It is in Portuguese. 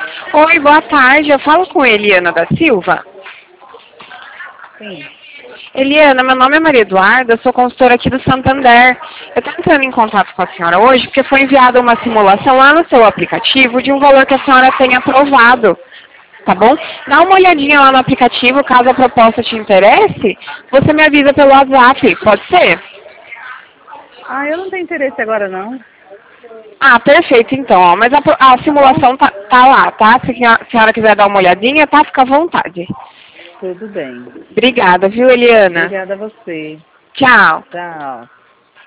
Oi, boa tarde. Eu falo com Eliana da Silva. Sim. Eliana, meu nome é Maria Eduarda, eu sou consultora aqui do Santander. Eu estou entrando em contato com a senhora hoje porque foi enviada uma simulação lá no seu aplicativo de um valor que a senhora tem aprovado. Tá bom? Dá uma olhadinha lá no aplicativo, caso a proposta te interesse, você me avisa pelo WhatsApp, pode ser? Ah, eu não tenho interesse agora, não. Ah, perfeito então, ó. Mas a Tá bom? simulação tá lá, tá? Se a senhora quiser dar uma olhadinha, tá? Fica à vontade. Tudo bem. Obrigada, viu, Eliana? Obrigada a você. Tchau. Tchau.